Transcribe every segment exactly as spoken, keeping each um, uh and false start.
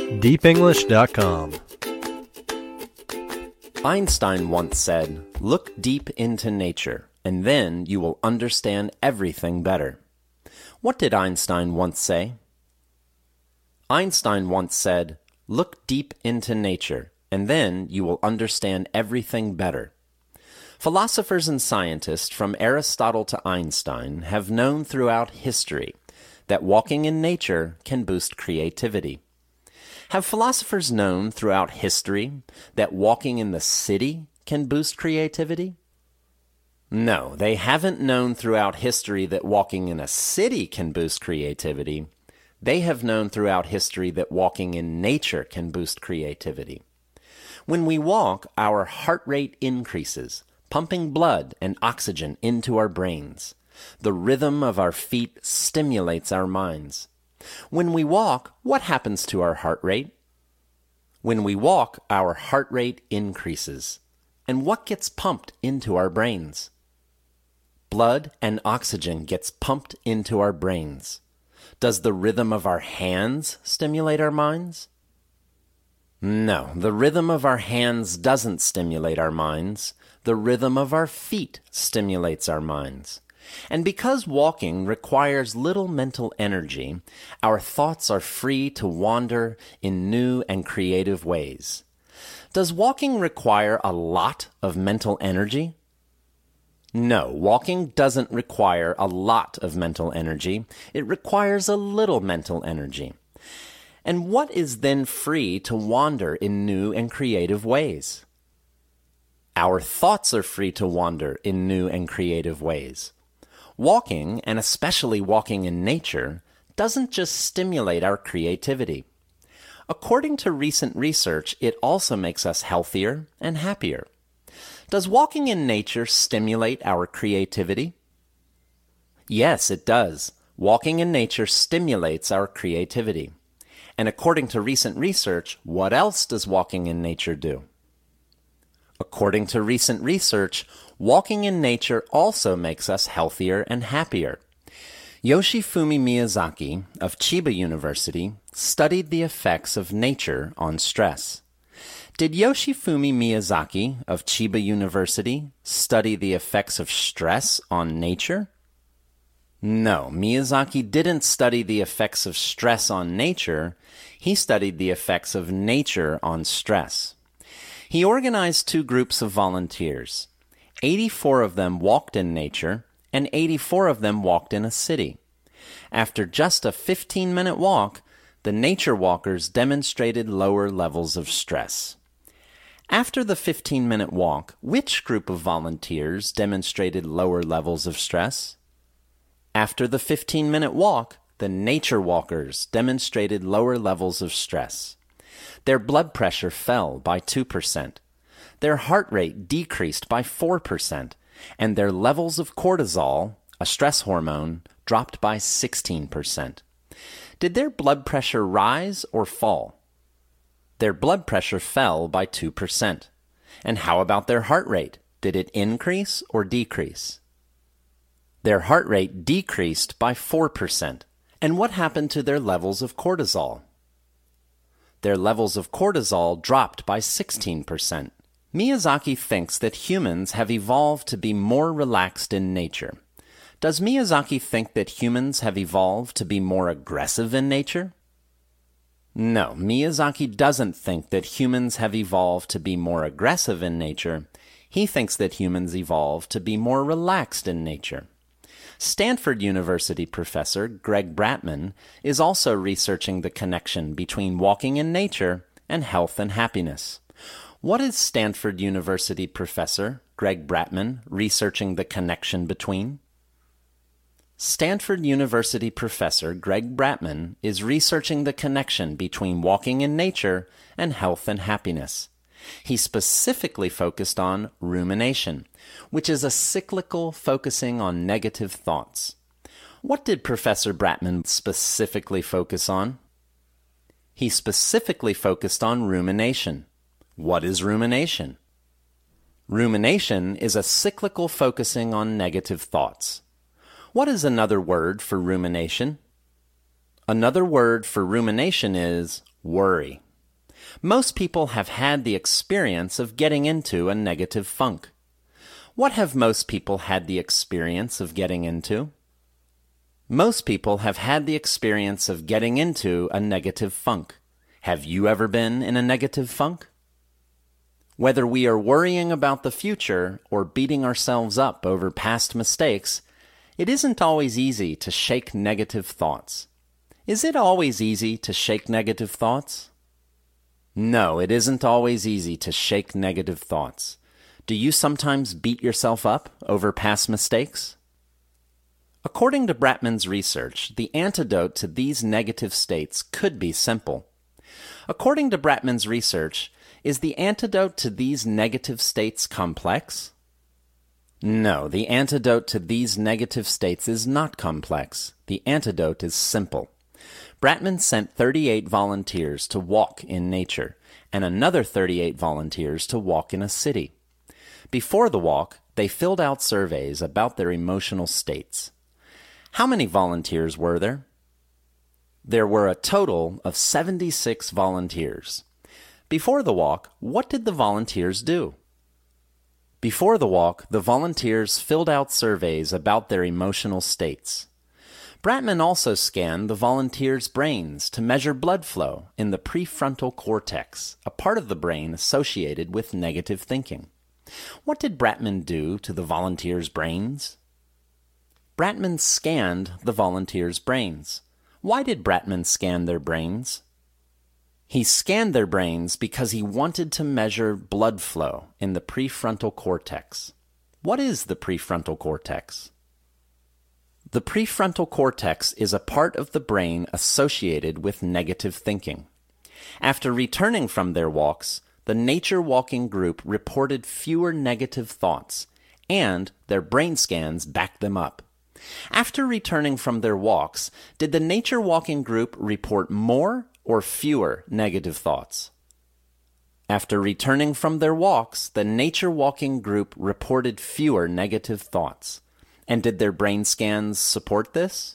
deep english dot com. Einstein once said, "Look deep into nature, and then you will understand everything better." What did Einstein once say? Einstein once said, "Look deep into nature, and then you will understand everything better." Philosophers and scientists from Aristotle to Einstein have known throughout history that walking in nature can boost creativity. Have philosophers known throughout history that walking in the city can boost creativity? No, they haven't known throughout history that walking in a city can boost creativity. They have known throughout history that walking in nature can boost creativity. When we walk, our heart rate increases, pumping blood and oxygen into our brains. The rhythm of our feet stimulates our minds. When we walk, what happens to our heart rate? When we walk, our heart rate increases. And what gets pumped into our brains? Blood and oxygen gets pumped into our brains. Does the rhythm of our hands stimulate our minds? No, the rhythm of our hands doesn't stimulate our minds. The rhythm of our feet stimulates our minds. And because walking requires little mental energy, our thoughts are free to wander in new and creative ways. Does walking require a lot of mental energy? No, walking doesn't require a lot of mental energy. It requires a little mental energy. And what is then free to wander in new and creative ways? Our thoughts are free to wander in new and creative ways. Walking, and especially walking in nature, doesn't just stimulate our creativity. According to recent research, it also makes us healthier and happier. Does walking in nature stimulate our creativity? Yes, it does. Walking in nature stimulates our creativity. And according to recent research, what else does walking in nature do? According to recent research, walking in nature also makes us healthier and happier. Yoshifumi Miyazaki of Chiba University studied the effects of nature on stress. Did Yoshifumi Miyazaki of Chiba University study the effects of stress on nature? No, Miyazaki didn't study the effects of stress on nature. He studied the effects of nature on stress. He organized two groups of volunteers. eighty-four of them walked in nature, and eighty-four of them walked in a city. After just a fifteen-minute walk, the nature walkers demonstrated lower levels of stress. After the fifteen-minute walk, which group of volunteers demonstrated lower levels of stress? After the fifteen-minute walk, the nature walkers demonstrated lower levels of stress. Their blood pressure fell by two percent. Their heart rate decreased by four percent, and their levels of cortisol, a stress hormone, dropped by sixteen percent. Did their blood pressure rise or fall? Their blood pressure fell by two percent. And how about their heart rate? Did it increase or decrease? Their heart rate decreased by four percent. And what happened to their levels of cortisol? Their levels of cortisol dropped by sixteen percent. Miyazaki thinks that humans have evolved to be more relaxed in nature. Does Miyazaki think that humans have evolved to be more aggressive in nature? No, Miyazaki doesn't think that humans have evolved to be more aggressive in nature. He thinks that humans evolved to be more relaxed in nature. Stanford University professor Greg Bratman is also researching the connection between walking in nature and health and happiness. What is Stanford University professor Greg Bratman researching the connection between? Stanford University professor Greg Bratman is researching the connection between walking in nature and health and happiness. He specifically focused on rumination, which is a cyclical focusing on negative thoughts. What did Professor Bratman specifically focus on? He specifically focused on rumination. What is rumination? Rumination is a cyclical focusing on negative thoughts. What is another word for rumination? Another word for rumination is Worry. Most people have had the experience of getting into a negative funk. What have most people had the experience of getting into? Most people have had the experience of getting into a negative funk. Have you ever been in a negative funk? Whether we are worrying about the future or beating ourselves up over past mistakes, it isn't always easy to shake negative thoughts. Is it always easy to shake negative thoughts? No, it isn't always easy to shake negative thoughts. Do you sometimes beat yourself up over past mistakes? According to Bratman's research, the antidote to these negative states could be simple. According to Bratman's research, is the antidote to these negative states complex? No, the antidote to these negative states is not complex. The antidote is simple. Bratman sent thirty-eight volunteers to walk in nature, and another thirty-eight volunteers to walk in a city. Before the walk, they filled out surveys about their emotional states. How many volunteers were there? There were a total of seventy-six volunteers. Before the walk, what did the volunteers do? Before the walk, the volunteers filled out surveys about their emotional states. Bratman also scanned the volunteers' brains to measure blood flow in the prefrontal cortex, a part of the brain associated with negative thinking. What did Bratman do to the volunteers' brains? Bratman scanned the volunteers' brains. Why did Bratman scan their brains? He scanned their brains because he wanted to measure blood flow in the prefrontal cortex. What is the prefrontal cortex? The prefrontal cortex is a part of the brain associated with negative thinking. After returning from their walks, the nature walking group reported fewer negative thoughts, and their brain scans backed them up. After returning from their walks, did the nature walking group report more or fewer negative thoughts? After returning from their walks, the nature walking group reported fewer negative thoughts. And did their brain scans support this?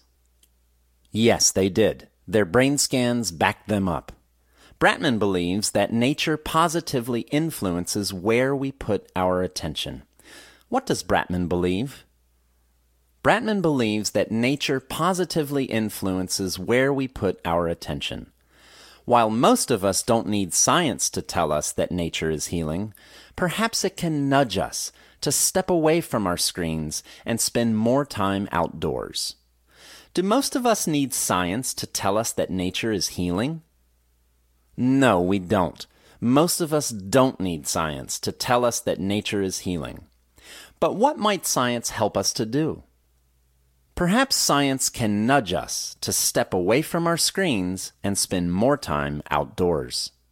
Yes, they did. Their brain scans backed them up. Bratman believes that nature positively influences where we put our attention. What does Bratman believe? Bratman believes that nature positively influences where we put our attention. While most of us don't need science to tell us that nature is healing, perhaps it can nudge us to step away from our screens and spend more time outdoors. Do most of us need science to tell us that nature is healing? No, we don't. Most of us don't need science to tell us that nature is healing. But what might science help us to do? Perhaps science can nudge us to step away from our screens and spend more time outdoors.